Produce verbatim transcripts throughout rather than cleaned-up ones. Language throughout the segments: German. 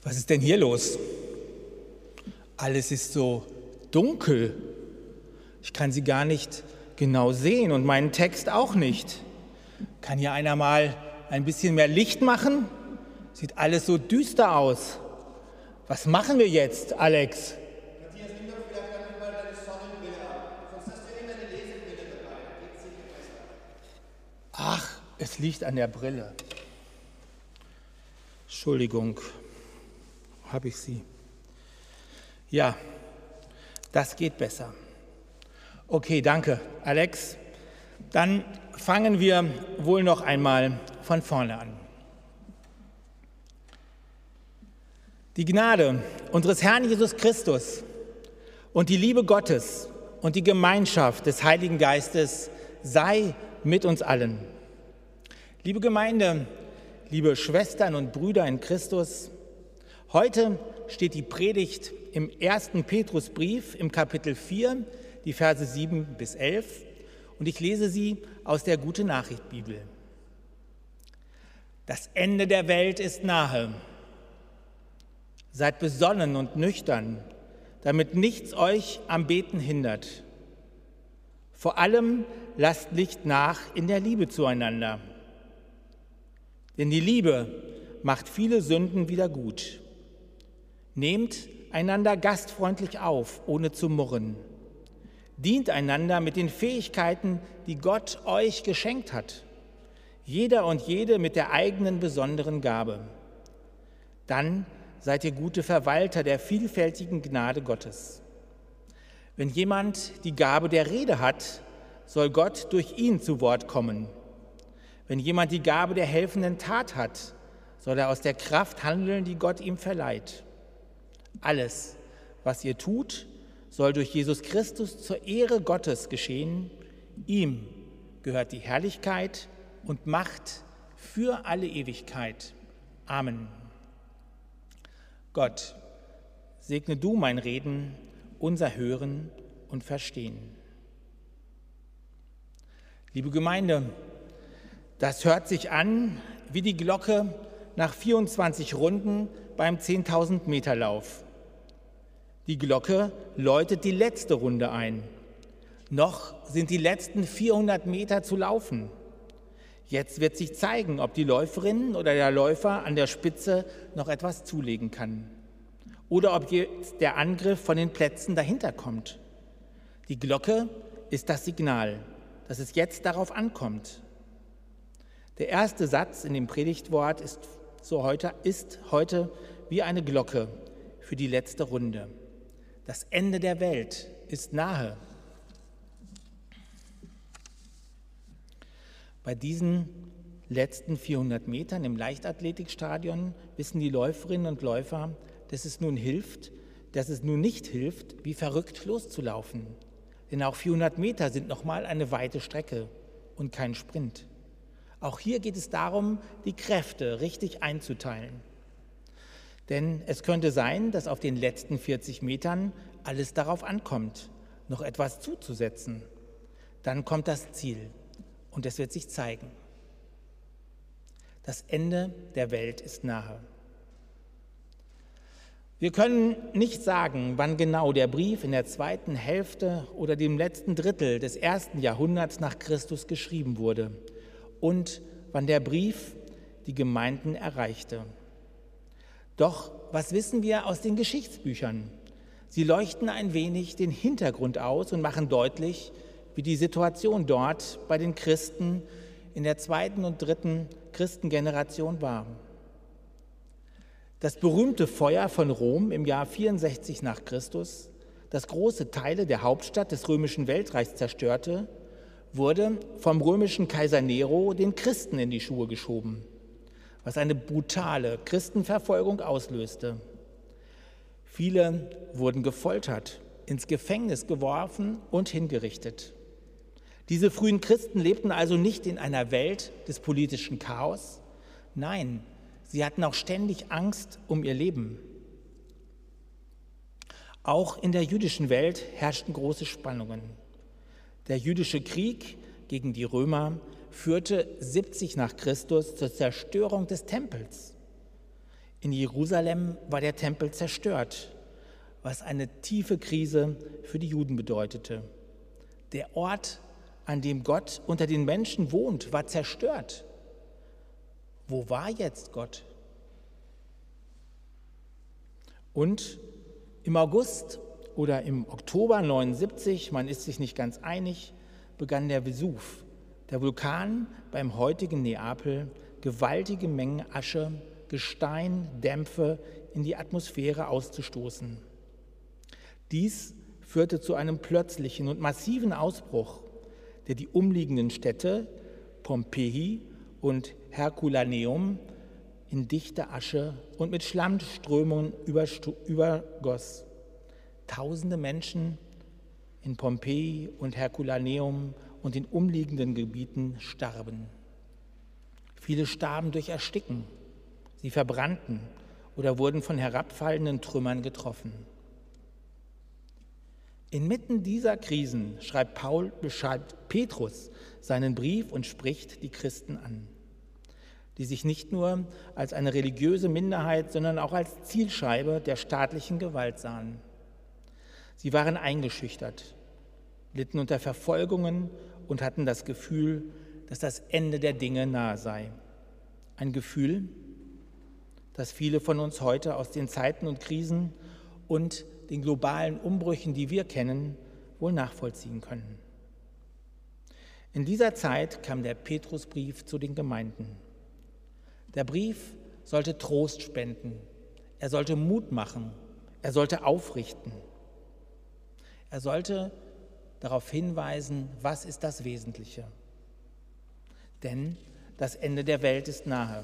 Was ist denn hier los? Alles ist so dunkel. Ich kann sie gar nicht genau sehen und meinen Text auch nicht. Kann hier einer mal ein bisschen mehr Licht machen? Sieht alles so düster aus. Was machen wir jetzt, Alex? Matthias, nimm doch vielleicht einfach mal deine Sonnenbrille ab. Sonst hast du immer eine Lesebrille dabei. Dann geht's sicher besser. Ach, es liegt an der Brille. Entschuldigung, habe ich sie? Ja, das geht besser. Okay, danke, Alex. Dann fangen wir wohl noch einmal von vorne an. Die Gnade unseres Herrn Jesus Christus und die Liebe Gottes und die Gemeinschaft des Heiligen Geistes sei mit uns allen. Liebe Gemeinde, liebe Schwestern und Brüder in Christus, heute steht die Predigt im ersten Petrusbrief im Kapitel vier, die Verse sieben bis elf, und ich lese sie aus der Gute-Nachricht-Bibel. Das Ende der Welt ist nahe. Seid besonnen und nüchtern, damit nichts euch am Beten hindert. Vor allem lasst Licht nach in der Liebe zueinander. Denn die Liebe macht viele Sünden wieder gut. Nehmt einander gastfreundlich auf, ohne zu murren. Dient einander mit den Fähigkeiten, die Gott euch geschenkt hat. Jeder und jede mit der eigenen besonderen Gabe. Dann seid ihr gute Verwalter der vielfältigen Gnade Gottes. Wenn jemand die Gabe der Rede hat, soll Gott durch ihn zu Wort kommen. Wenn jemand die Gabe der helfenden Tat hat, soll er aus der Kraft handeln, die Gott ihm verleiht. Alles, was ihr tut, soll durch Jesus Christus zur Ehre Gottes geschehen. Ihm gehört die Herrlichkeit und Macht für alle Ewigkeit. Amen. Gott, segne du mein Reden, unser Hören und Verstehen. Liebe Gemeinde, das hört sich an wie die Glocke nach vierundzwanzig Runden beim zehntausend Meter Lauf. Die Glocke läutet die letzte Runde ein. Noch sind die letzten vierhundert Meter zu laufen. Jetzt wird sich zeigen, ob die Läuferin oder der Läufer an der Spitze noch etwas zulegen kann. Oder ob jetzt der Angriff von den Plätzen dahinter kommt. Die Glocke ist das Signal, dass es jetzt darauf ankommt. Der erste Satz in dem Predigtwort ist, so heute, ist heute wie eine Glocke für die letzte Runde. Das Ende der Welt ist nahe. Bei diesen letzten vierhundert Metern im Leichtathletikstadion wissen die Läuferinnen und Läufer, dass es nun hilft, dass es nun nicht hilft, wie verrückt loszulaufen. Denn auch vierhundert Meter sind nochmal eine weite Strecke und kein Sprint. Auch hier geht es darum, die Kräfte richtig einzuteilen. Denn es könnte sein, dass auf den letzten vierzig Metern alles darauf ankommt, noch etwas zuzusetzen. Dann kommt das Ziel und es wird sich zeigen. Das Ende der Welt ist nahe. Wir können nicht sagen, wann genau der Brief in der zweiten Hälfte oder dem letzten Drittel des ersten Jahrhunderts nach Christus geschrieben wurde und wann der Brief die Gemeinden erreichte. Doch was wissen wir aus den Geschichtsbüchern? Sie leuchten ein wenig den Hintergrund aus und machen deutlich, wie die Situation dort bei den Christen in der zweiten und dritten Christengeneration war. Das berühmte Feuer von Rom im Jahr vierundsechzig nach Christus, das große Teile der Hauptstadt des römischen Weltreichs zerstörte, wurde vom römischen Kaiser Nero den Christen in die Schuhe geschoben, was eine brutale Christenverfolgung auslöste. Viele wurden gefoltert, ins Gefängnis geworfen und hingerichtet. Diese frühen Christen lebten also nicht in einer Welt des politischen Chaos. Nein, sie hatten auch ständig Angst um ihr Leben. Auch in der jüdischen Welt herrschten große Spannungen. Der jüdische Krieg gegen die Römer führte siebzig nach Christus zur Zerstörung des Tempels. In Jerusalem war der Tempel zerstört, was eine tiefe Krise für die Juden bedeutete. Der Ort, an dem Gott unter den Menschen wohnt, war zerstört. Wo war jetzt Gott? Und im August oder im Oktober neunundsiebzig, man ist sich nicht ganz einig, begann der Vesuv, der Vulkan beim heutigen Neapel, gewaltige Mengen Asche, Gestein, Dämpfe in die Atmosphäre auszustoßen. Dies führte zu einem plötzlichen und massiven Ausbruch, der die umliegenden Städte Pompeji und Herculaneum in dichte Asche und mit Schlammströmungen übergoss. Tausende Menschen in Pompeji und Herculaneum und den umliegenden Gebieten starben. Viele starben durch Ersticken, sie verbrannten oder wurden von herabfallenden Trümmern getroffen. Inmitten dieser Krisen schreibt, Paul, beschreibt Petrus seinen Brief und spricht die Christen an, die sich nicht nur als eine religiöse Minderheit, sondern auch als Zielscheibe der staatlichen Gewalt sahen. Sie waren eingeschüchtert, litten unter Verfolgungen und hatten das Gefühl, dass das Ende der Dinge nahe sei. Ein Gefühl, das viele von uns heute aus den Zeiten und Krisen und den globalen Umbrüchen, die wir kennen, wohl nachvollziehen können. In dieser Zeit kam der Petrusbrief zu den Gemeinden. Der Brief sollte Trost spenden, er sollte Mut machen, er sollte aufrichten. Er sollte darauf hinweisen, was ist das Wesentliche. Denn das Ende der Welt ist nahe.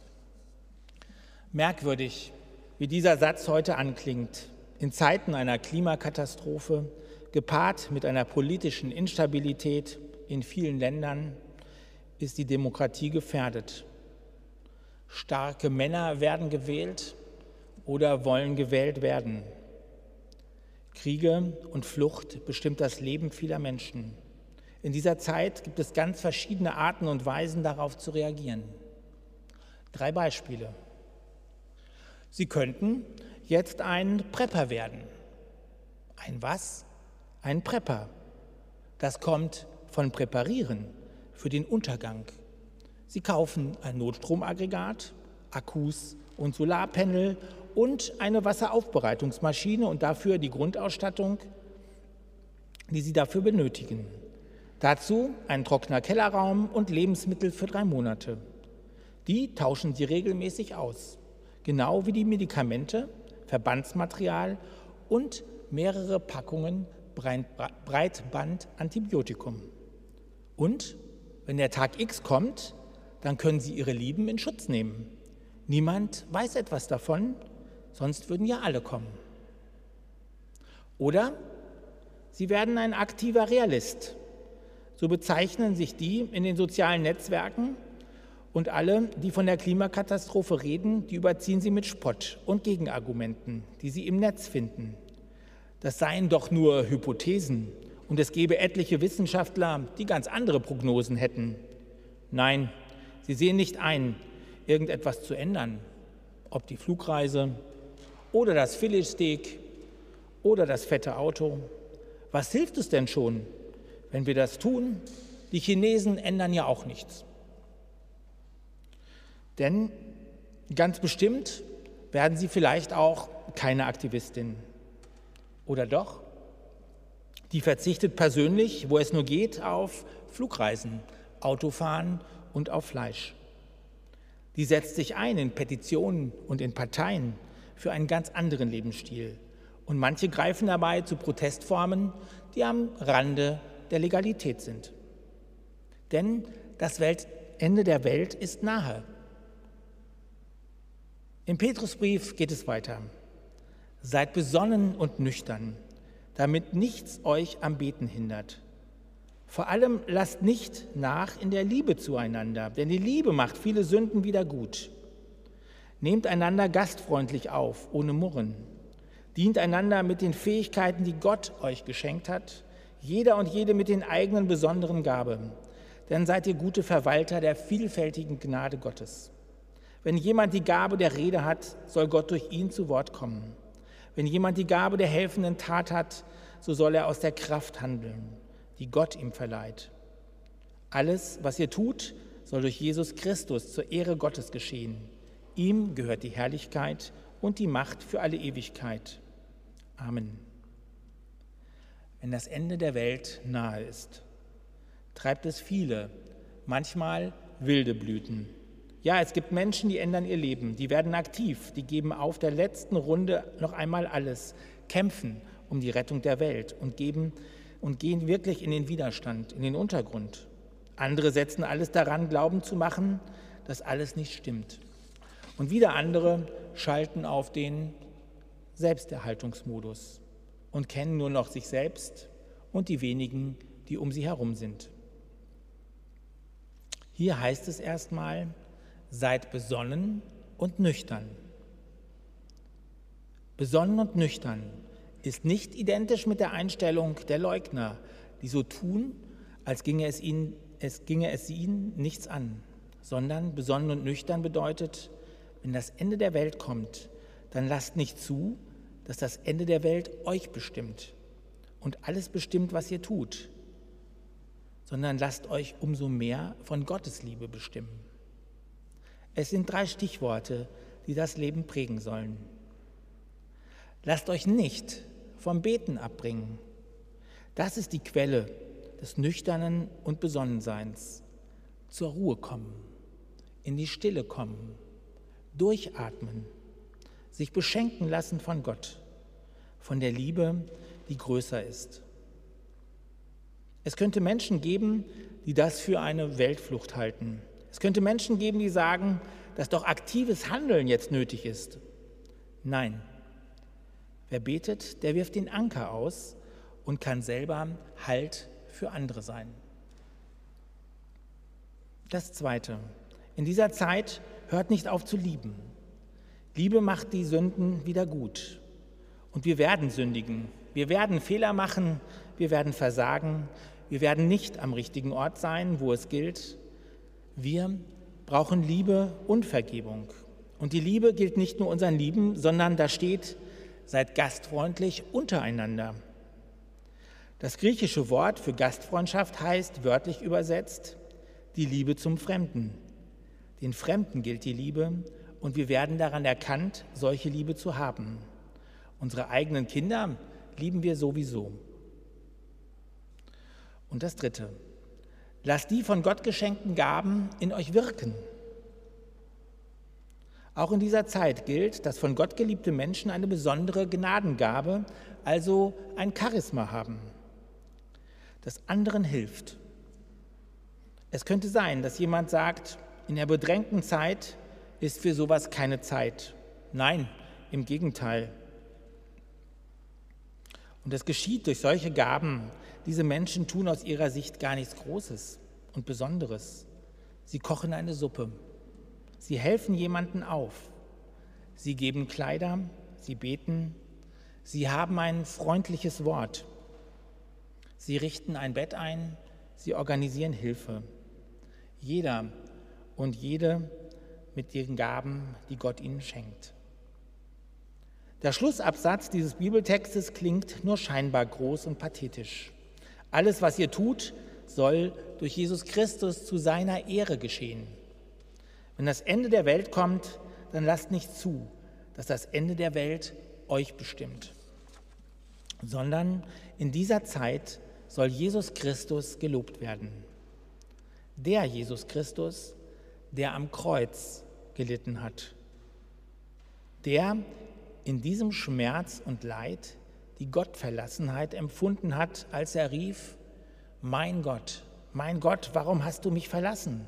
Merkwürdig, wie dieser Satz heute anklingt. In Zeiten einer Klimakatastrophe, gepaart mit einer politischen Instabilität in vielen Ländern, ist die Demokratie gefährdet. Starke Männer werden gewählt oder wollen gewählt werden. Kriege und Flucht bestimmt das Leben vieler Menschen. In dieser Zeit gibt es ganz verschiedene Arten und Weisen, darauf zu reagieren. Drei Beispiele. Sie könnten jetzt ein Prepper werden. Ein was? Ein Prepper. Das kommt von präparieren, für den Untergang. Sie kaufen ein Notstromaggregat, Akkus und Solarpanel und eine Wasseraufbereitungsmaschine und dafür die Grundausstattung, die Sie dafür benötigen. Dazu ein trockener Kellerraum und Lebensmittel für drei Monate. Die tauschen Sie regelmäßig aus, genau wie die Medikamente, Verbandsmaterial und mehrere Packungen Breitband-Antibiotikum. Und wenn der Tag X kommt, dann können Sie Ihre Lieben in Schutz nehmen. Niemand weiß etwas davon, sonst würden ja alle kommen. Oder Sie werden ein aktiver Realist. So bezeichnen sich die in den sozialen Netzwerken, und alle, die von der Klimakatastrophe reden, die überziehen sie mit Spott und Gegenargumenten, die sie im Netz finden. Das seien doch nur Hypothesen und es gäbe etliche Wissenschaftler, die ganz andere Prognosen hätten. Nein, sie sehen nicht ein, irgendetwas zu ändern, ob die Flugreise oder das Filetsteak oder das fette Auto. Was hilft es denn schon, wenn wir das tun? Die Chinesen ändern ja auch nichts. Denn ganz bestimmt werden sie vielleicht auch keine Aktivistin. Oder doch? Die verzichtet persönlich, wo es nur geht, auf Flugreisen, Autofahren und auf Fleisch. Die setzt sich ein in Petitionen und in Parteien für einen ganz anderen Lebensstil. Und manche greifen dabei zu Protestformen, die am Rande der Legalität sind. Denn das Welt- Ende der Welt ist nahe. Im Petrusbrief geht es weiter. Seid besonnen und nüchtern, damit nichts euch am Beten hindert. Vor allem lasst nicht nach in der Liebe zueinander, denn die Liebe macht viele Sünden wieder gut. Nehmt einander gastfreundlich auf, ohne Murren. Dient einander mit den Fähigkeiten, die Gott euch geschenkt hat, jeder und jede mit den eigenen besonderen Gaben. Dann seid ihr gute Verwalter der vielfältigen Gnade Gottes. Wenn jemand die Gabe der Rede hat, soll Gott durch ihn zu Wort kommen. Wenn jemand die Gabe der helfenden Tat hat, so soll er aus der Kraft handeln, die Gott ihm verleiht. Alles, was ihr tut, soll durch Jesus Christus zur Ehre Gottes geschehen. Ihm gehört die Herrlichkeit und die Macht für alle Ewigkeit. Amen. Wenn das Ende der Welt nahe ist, treibt es viele, manchmal wilde Blüten. Ja, es gibt Menschen, die ändern ihr Leben, die werden aktiv, die geben auf der letzten Runde noch einmal alles, kämpfen um die Rettung der Welt und, geben, und gehen wirklich in den Widerstand, in den Untergrund. Andere setzen alles daran, Glauben zu machen, dass alles nicht stimmt. Und wieder andere schalten auf den Selbsterhaltungsmodus und kennen nur noch sich selbst und die wenigen, die um sie herum sind. Hier heißt es erstmal, seid besonnen und nüchtern. Besonnen und nüchtern ist nicht identisch mit der Einstellung der Leugner, die so tun, als ginge es ihnen, es ginge es ihnen nichts an, sondern besonnen und nüchtern bedeutet, wenn das Ende der Welt kommt, dann lasst nicht zu, dass das Ende der Welt euch bestimmt und alles bestimmt, was ihr tut, sondern lasst euch umso mehr von Gottes Liebe bestimmen. Es sind drei Stichworte, die das Leben prägen sollen. Lasst euch nicht vom Beten abbringen. Das ist die Quelle des nüchternen und Besonnenseins. Zur Ruhe kommen, in die Stille kommen, durchatmen, sich beschenken lassen von Gott, von der Liebe, die größer ist. Es könnte Menschen geben, die das für eine Weltflucht halten. Es könnte Menschen geben, die sagen, dass doch aktives Handeln jetzt nötig ist. Nein, wer betet, der wirft den Anker aus und kann selber Halt für andere sein. Das Zweite, in dieser Zeit hört nicht auf zu lieben. Liebe macht die Sünden wieder gut. Und wir werden sündigen, wir werden Fehler machen, wir werden versagen, wir werden nicht am richtigen Ort sein, wo es gilt. Wir brauchen Liebe und Vergebung. Und die Liebe gilt nicht nur unseren Lieben, sondern da steht, seid gastfreundlich untereinander. Das griechische Wort für Gastfreundschaft heißt, wörtlich übersetzt, die Liebe zum Fremden. Den Fremden gilt die Liebe und wir werden daran erkannt, solche Liebe zu haben. Unsere eigenen Kinder lieben wir sowieso. Und das Dritte, lasst die von Gott geschenkten Gaben in euch wirken. Auch in dieser Zeit gilt, dass von Gott geliebte Menschen eine besondere Gnadengabe, also ein Charisma haben, das anderen hilft. Es könnte sein, dass jemand sagt, in der bedrängten Zeit ist für sowas keine Zeit. Nein, im Gegenteil. Und es geschieht durch solche Gaben. Diese Menschen tun aus ihrer Sicht gar nichts Großes und Besonderes. Sie kochen eine Suppe. Sie helfen jemanden auf. Sie geben Kleider, sie beten. Sie haben ein freundliches Wort. Sie richten ein Bett ein, sie organisieren Hilfe. Jeder und jede mit ihren Gaben, die Gott ihnen schenkt. Der Schlussabsatz dieses Bibeltextes klingt nur scheinbar groß und pathetisch. Alles, was ihr tut, soll durch Jesus Christus zu seiner Ehre geschehen. Wenn das Ende der Welt kommt, dann lasst nicht zu, dass das Ende der Welt euch bestimmt, sondern in dieser Zeit soll Jesus Christus gelobt werden. Der Jesus Christus, der am Kreuz gelitten hat, der in diesem Schmerz und Leid die Gottverlassenheit empfunden hat, als er rief, mein Gott, mein Gott, warum hast du mich verlassen?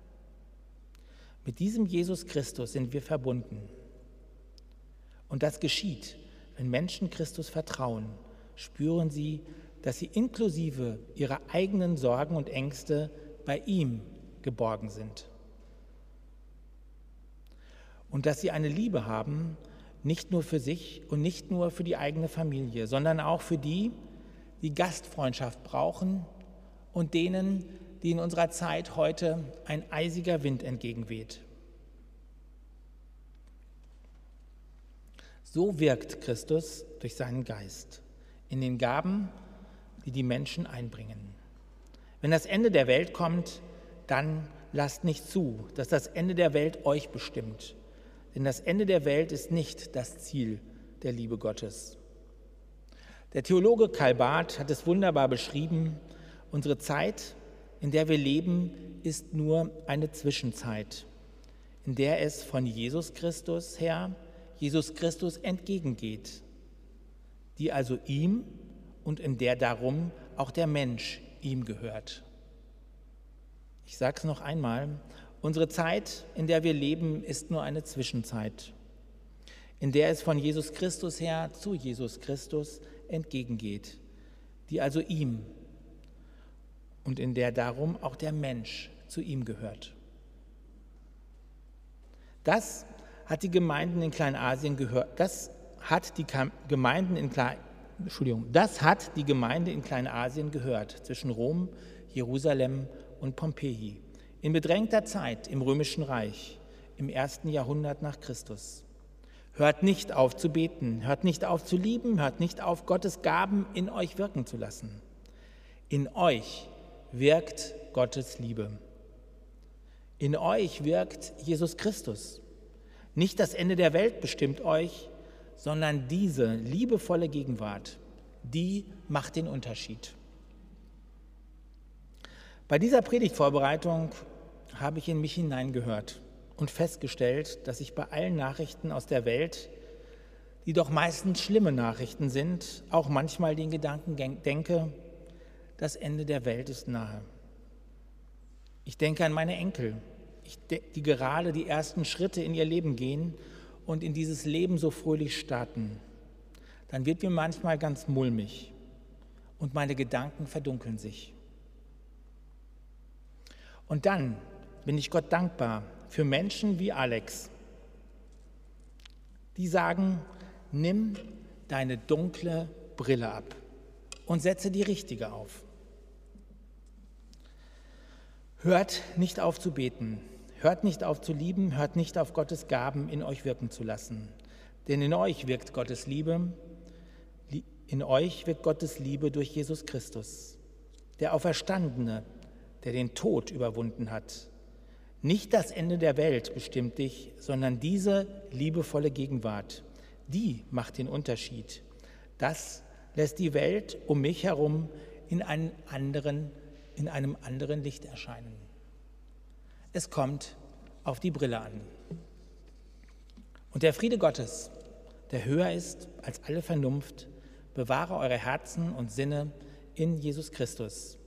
Mit diesem Jesus Christus sind wir verbunden. Und das geschieht, wenn Menschen Christus vertrauen, spüren sie, dass sie inklusive ihrer eigenen Sorgen und Ängste bei ihm geborgen sind. Und dass sie eine Liebe haben, nicht nur für sich und nicht nur für die eigene Familie, sondern auch für die, die Gastfreundschaft brauchen und denen, die in unserer Zeit heute ein eisiger Wind entgegenweht. So wirkt Christus durch seinen Geist in den Gaben, die die Menschen einbringen. Wenn das Ende der Welt kommt, dann lasst nicht zu, dass das Ende der Welt euch bestimmt. Denn das Ende der Welt ist nicht das Ziel der Liebe Gottes. Der Theologe Karl Barth hat es wunderbar beschrieben: Unsere Zeit, in der wir leben, ist nur eine Zwischenzeit, in der es von Jesus Christus her Jesus Christus entgegengeht, die also ihm und in der darum auch der Mensch ihm gehört. Ich sage es noch einmal: Unsere Zeit, in der wir leben, ist nur eine Zwischenzeit, in der es von Jesus Christus her zu Jesus Christus entgegengeht, die also ihm und in der darum auch der Mensch zu ihm gehört. Das hat die Gemeinden in Kleinasien gehört. Das hat die Gemeinden in Klein, Entschuldigung, das hat die Gemeinde in Kleinasien gehört, zwischen Rom, Jerusalem und Pompeji, in bedrängter Zeit im Römischen Reich, im ersten Jahrhundert nach Christus. Hört nicht auf zu beten, hört nicht auf zu lieben, hört nicht auf, Gottes Gaben in euch wirken zu lassen. In euch wirkt Gottes Liebe. In euch wirkt Jesus Christus. Nicht das Ende der Welt bestimmt euch, sondern diese liebevolle Gegenwart, die macht den Unterschied. Bei dieser Predigtvorbereitung habe ich in mich hineingehört und festgestellt, dass ich bei allen Nachrichten aus der Welt, die doch meistens schlimme Nachrichten sind, auch manchmal den Gedanken denke: Das Ende der Welt ist nahe. Ich denke an meine Enkel, die gerade die ersten Schritte in ihr Leben gehen und in dieses Leben so fröhlich starten. Dann wird mir manchmal ganz mulmig und meine Gedanken verdunkeln sich. Und dann bin ich Gott dankbar für Menschen wie Alex, die sagen: Nimm deine dunkle Brille ab und setze die richtige auf. Hört nicht auf zu beten, hört nicht auf zu lieben, hört nicht auf, Gottes Gaben in euch wirken zu lassen. Denn in euch wirkt Gottes Liebe, in euch wirkt Gottes Liebe durch Jesus Christus, der Auferstandene, der den Tod überwunden hat. Nicht das Ende der Welt bestimmt dich, sondern diese liebevolle Gegenwart, die macht den Unterschied. Das lässt die Welt um mich herum in einem anderen, in einem anderen Licht erscheinen. Es kommt auf die Brille an. Und der Friede Gottes, der höher ist als alle Vernunft, bewahre eure Herzen und Sinne in Jesus Christus.